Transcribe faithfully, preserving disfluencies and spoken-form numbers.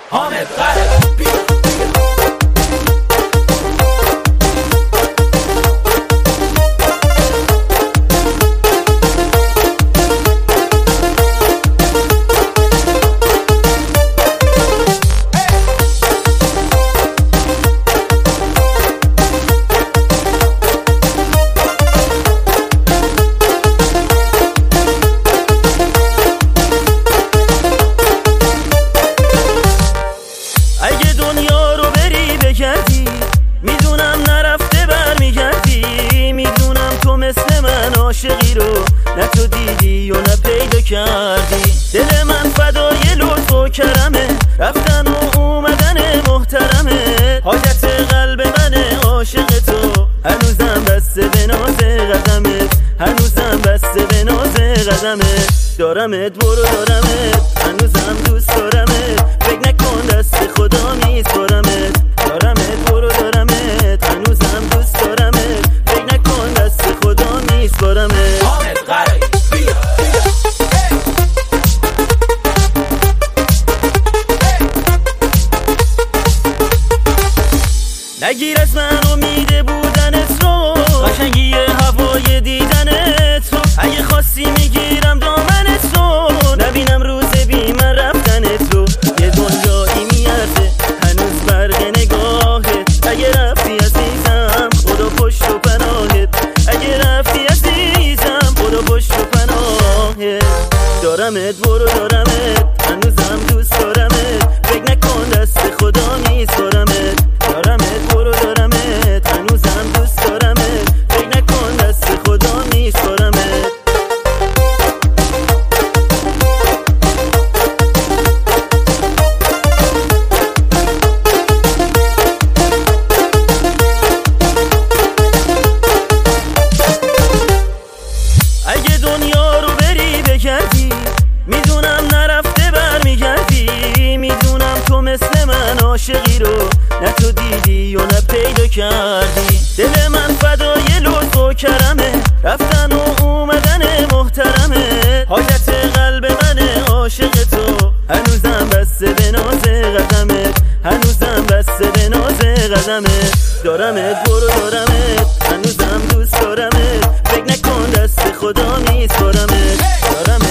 حامد قره میدونم نرفته برمیگردی، میدونم تو مثل من عاشقی رو نه تو دیدی و نه پیدا کردی. دل من فدای لطف و کرمه، رفتن و اومدن محترمه. حاجت قلب من عاشق تو، هنوزم بسته به ناز قدمت، هنوزم بسته به ناز قدمت. دارمت برو دارمت، هنوزم دوست دارمت. فکر نکن دست خدا میسپارمت. دارمت برو دارمت، هنوزم دوست دارمت. فکر نکن دست خدا میسپارمت. حامد قره بیا نگیر از من امیده بودنت رو، قشنگی هوای دیدنت رو. اگه خواستی میگیرم دامنت رو، نبینم روز بی من رفتنت رو. یه دنیایی میارزه هنوز برق نگاهت. اگه رفتی عزیزم خدا پشت و پناهت. اگه رفتی عزیزم خدا پشت و پناهت. دارمت برو دارمت، هنوزم دوست دارمت. فکر نکن دست خدا میسپارمت. دارمت برو دارمت، هنوزم دوست دارمت. فکر نکن دست خدا میسپارمت. اگه دنیا رو بری بگردی، میدونم نرفته برمیگردی. میدونم تو مثل من عاشقی رو نه تو دیدی و نه پیدا کردی. دل من فدای لطف و کرمه، رفتن و اومدن محترمه. حاجت قلب من عاشق تو، هنوزم بسته به ناز قدمت، هنوزم بسته به ناز قدمت. دارمت برو دارمت، هنوزم دوست دارمت. فکر نکن دست خدا میسپارمت. دارمت